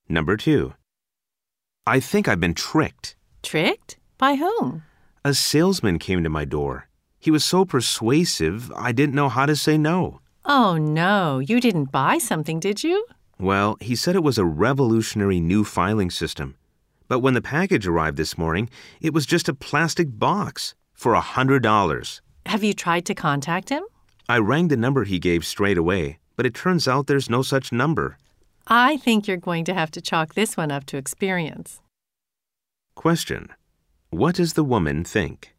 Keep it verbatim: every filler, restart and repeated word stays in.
Number two. I think I've been tricked. Tricked? By whom? A salesman came to my door. He was so persuasive, I didn't know how to say no. Oh, no. You didn't buy something, did you? Well, he said it was a revolutionary new filing system. But when the package arrived this morning, it was just a plastic box for one hundred dollars. Have you tried to contact him? I rang the number he gave straight away, but it turns out there's no such number. I think you're going to have to chalk this one up to experience. Question. What does the woman think?